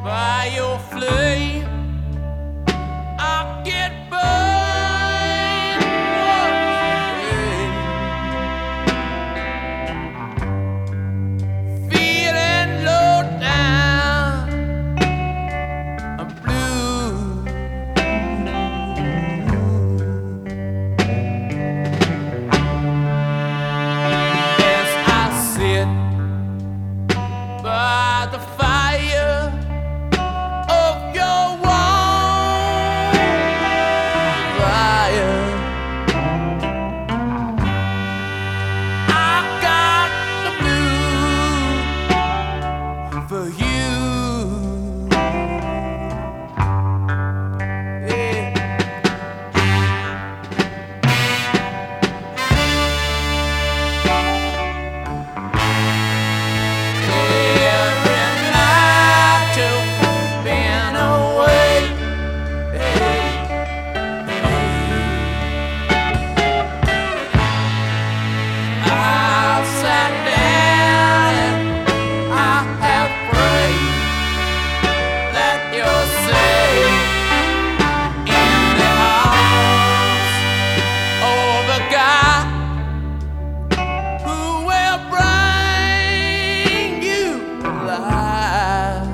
by your flame. I get burned once again. Feeling low down, I'm blue. As I sit by the fire of your warm fire, I got the blues for you. Yeah. Every night you've been away, I've sat down and I have prayed that you're safe in the arms of a guy who will bring you alive.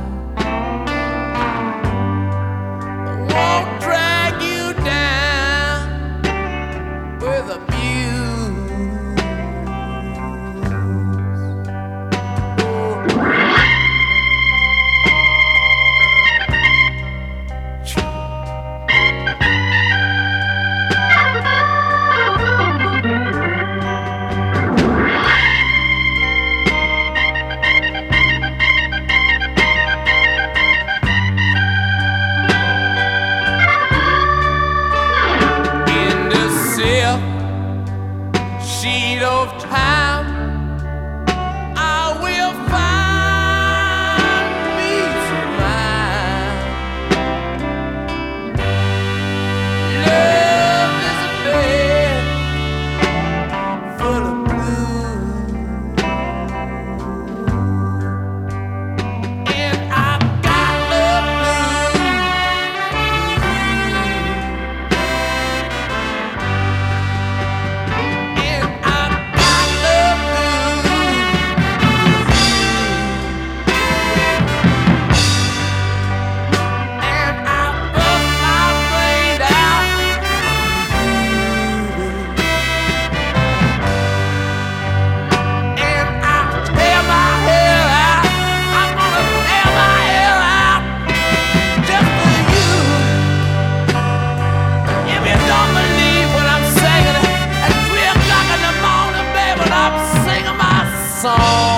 Won't drag you down with abuse. In the silk sheet of time, I will find me some mine. Love is a bed full of blue, and I got the blues. And I got the blues. And I bust my brain out. And I tear my hair out. I'm gonna tear my hair out just for you. If you don't believe what I'm saying, at 3 o'clock in the morning, baby, I'm singing my song.